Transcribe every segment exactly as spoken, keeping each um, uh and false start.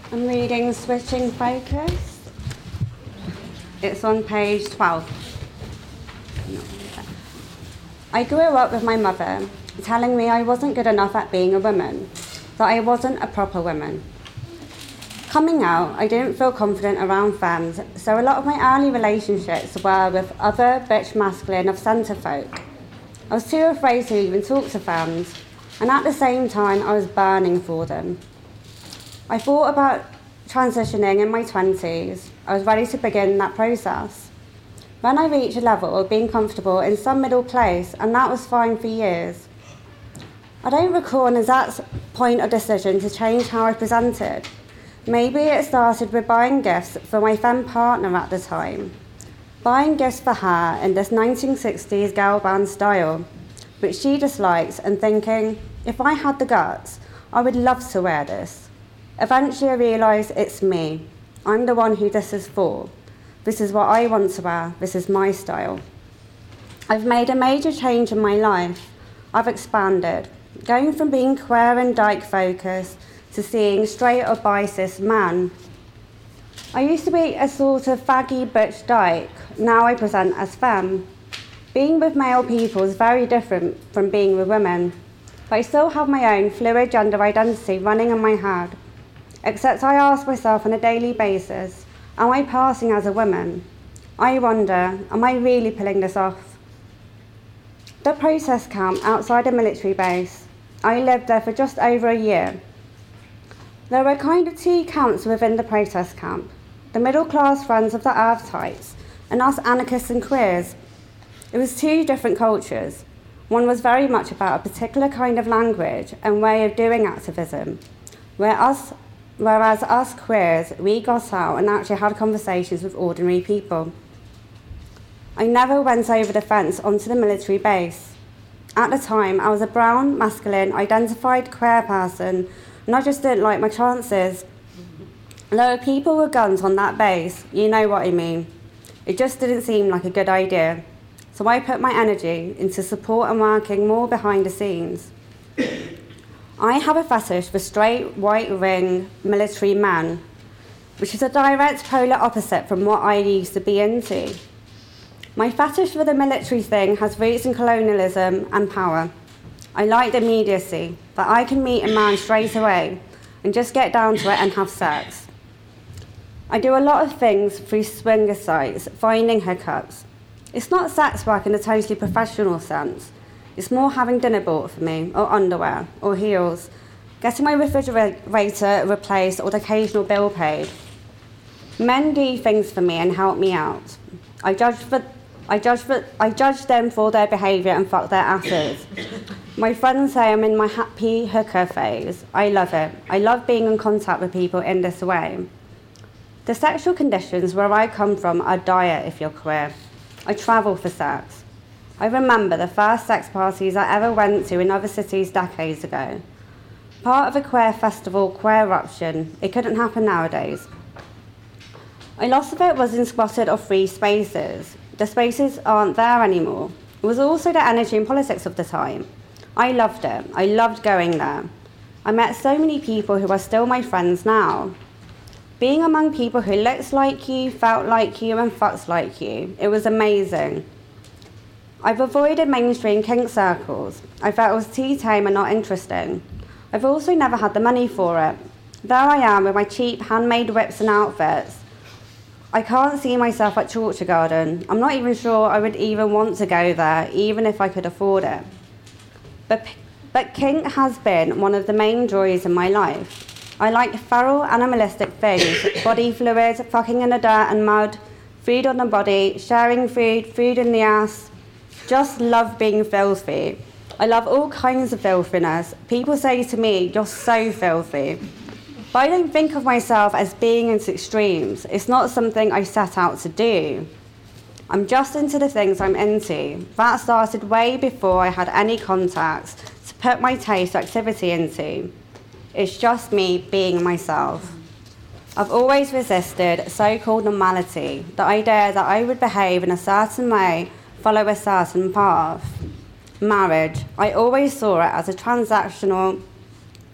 I'm reading Switching Focus. It's on page twelve. I grew up with my mother telling me I wasn't good enough at being a woman, that I wasn't a proper woman. Coming out, I didn't feel confident around femmes, so a lot of my early relationships were with other bitch masculine of centre folk. I was too afraid to even talk to femmes, and at the same time I was burning for them. I thought about transitioning in my twenties. I was ready to begin that process. Then I reached a level of being comfortable in some middle place, and that was fine for years. I don't recall an exact point of decision to change how I presented. Maybe it started with buying gifts for my femme partner at the time. Buying gifts for her in this nineteen sixties girl band style, which she dislikes, and thinking, if I had the guts, I would love to wear this. Eventually I realised it's me. I'm the one who this is for. This is what I want to wear. This is my style. I've made a major change in my life. I've expanded, going from being queer and dyke focused to seeing straight or bi-cis man. I used to be a sort of faggy butch dyke. Now I present as femme. Being with male people is very different from being with women, but I still have my own fluid gender identity running in my head. Except I ask myself on a daily basis, am I passing as a woman? I wonder, am I really pulling this off? The protest camp outside a military base. I lived there for just over a year. There were kind of two camps within the protest camp. The middle class friends of the earth types, and us anarchists and queers. It was two different cultures. One was very much about a particular kind of language and way of doing activism, where us, whereas us queers, we got out and actually had conversations with ordinary people. I never went over the fence onto the military base. At the time, I was a brown, masculine, identified queer person, and I just didn't like my chances. There were people with guns on that base, you know what I mean. It just didn't seem like a good idea. So I put my energy into support and working more behind the scenes. I have a fetish for straight, white ring, military men, which is a direct polar opposite from what I used to be into. My fetish for the military thing has roots in colonialism and power. I like the immediacy, that I can meet a man straight away and just get down to it and have sex. I do a lot of things through swinger sites, finding hookups. It's not sex work in a totally professional sense. It's more having dinner bought for me, or underwear, or heels, getting my refrigerator replaced or the occasional bill paid. Men do things for me and help me out. I judge for, I judge for, I judge them for their behaviour and fuck their asses. My friends say I'm in my happy hooker phase. I love it. I love being in contact with people in this way. The sexual conditions where I come from are dire if you're queer. I travel for sex. I remember the first sex parties I ever went to in other cities decades ago. Part of a queer festival, Queer Eruption. It couldn't happen nowadays. A lot of it was in squatted or free spaces. The spaces aren't there anymore. It was also the energy and politics of the time. I loved it. I loved going there. I met so many people who are still my friends now. Being among people who looked like you, felt like you, and fucked like you, it was amazing. I've avoided mainstream kink circles. I felt it was too tame and not interesting. I've also never had the money for it. There I am with my cheap handmade whips and outfits. I can't see myself at Torture Garden. I'm not even sure I would even want to go there, even if I could afford it. But, but kink has been one of the main joys in my life. I like feral, animalistic things, body fluids, fucking in the dirt and mud, food on the body, sharing food, food in the ass. Just love being filthy. I love all kinds of filthiness. People say to me, you're so filthy. But I don't think of myself as being into extremes. It's not something I set out to do. I'm just into the things I'm into. That started way before I had any contacts to put my taste or activity into. It's just me being myself. I've always resisted so-called normality, the idea that I would behave in a certain way, follow a certain path. Marriage, I always saw it as a transactional. I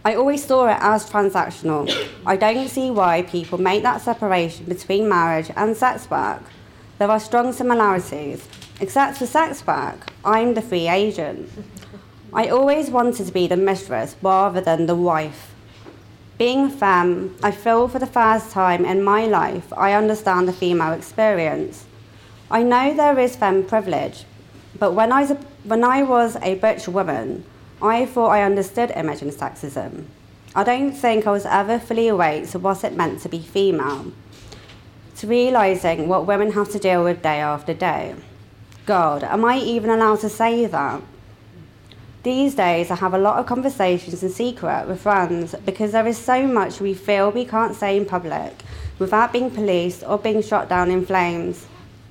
I always saw it as transactional. I don't see why people make that separation between marriage and sex work. There are strong similarities. Except for sex work, I'm the free agent. I always wanted to be the mistress rather than the wife. Being a femme, I feel for the first time in my life I understand the female experience. I know there is femme privilege, but when I was a, when I was a butch woman, I thought I understood image and sexism. I don't think I was ever fully awake to what it meant to be female, to realising what women have to deal with day after day. God, am I even allowed to say that? These days I have a lot of conversations in secret with friends because there is so much we feel we can't say in public without being policed or being shot down in flames.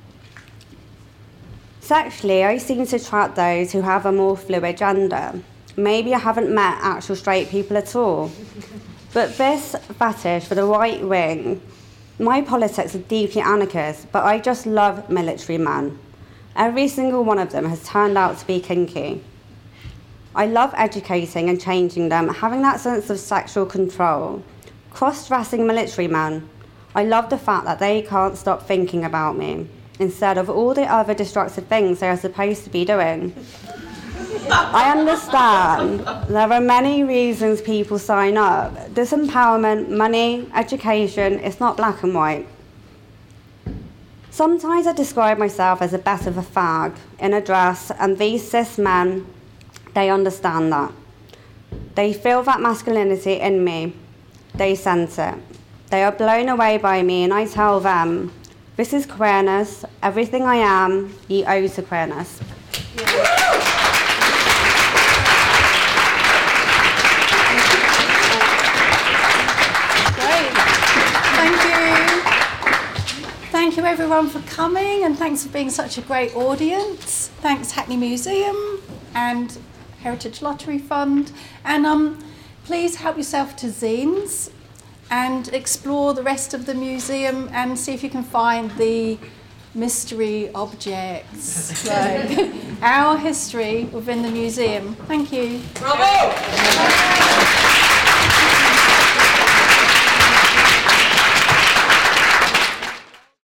Sexually, I seem to attract those who have a more fluid gender. Maybe I haven't met actual straight people at all. But this fetish for the right wing, my politics are deeply anarchist, but I just love military men. Every single one of them has turned out to be kinky. I love educating and changing them, having that sense of sexual control. Cross-dressing military men, I love the fact that they can't stop thinking about me, instead of all the other destructive things they are supposed to be doing. I understand there are many reasons people sign up. Disempowerment, money, education, it's not black and white. Sometimes I describe myself as a bit of a fag in a dress, and these cis men, they understand that. They feel that masculinity in me. They sense it. They are blown away by me, and I tell them, this is queerness. Everything I am, ye owe to queerness. Yeah. Thank you everyone for coming, and thanks for being such a great audience. Thanks Hackney Museum and Heritage Lottery Fund. And um, please help yourself to zines and explore the rest of the museum and see if you can find the mystery objects. So, our history within the museum. Thank you. Bravo!